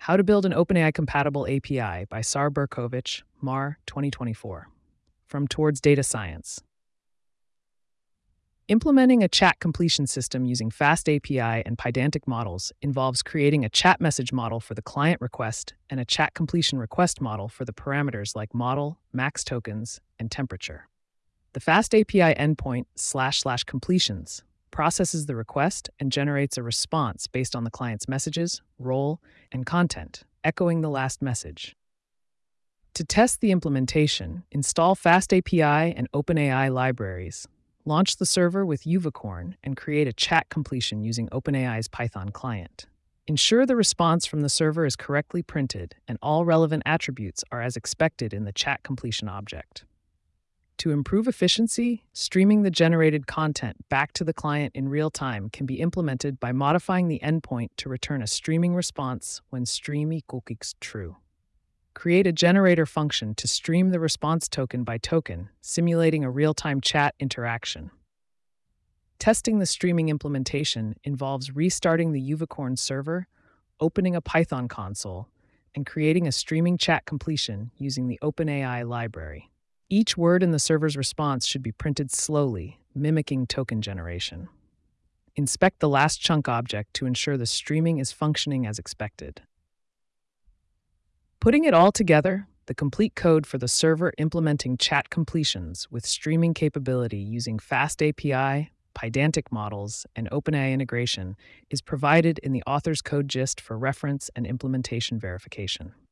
How to Build an OpenAI-Compatible API by Sar Berkovich, Mar 2024. From Towards Data Science. Implementing a chat completion system using Fast API and Pydantic models involves creating a chat message model for the client request and a chat completion request model for the parameters like model, max tokens, and temperature. The Fast API endpoint / completions processes the request and generates a response based on the client's messages, role, and content, echoing the last message. To test the implementation, install Fast API and OpenAI libraries. Launch the server with Uvicorn and create a chat completion using OpenAI's Python client. Ensure the response from the server is correctly printed and all relevant attributes are as expected in the chat completion object. To improve efficiency, streaming the generated content back to the client in real time can be implemented by modifying the endpoint to return a streaming response when stream equals true. Create a generator function to stream the response token by token, simulating a real-time chat interaction. Testing the streaming implementation involves restarting the Uvicorn server, opening a Python console, and creating a streaming chat completion using the OpenAI library. Each word in the server's response should be printed slowly, mimicking token generation. Inspect the last chunk object to ensure the streaming is functioning as expected. Putting it all together, the complete code for the server implementing chat completions with streaming capability using Fast API, Pydantic models, and OpenAI integration is provided in the author's code gist for reference and implementation verification.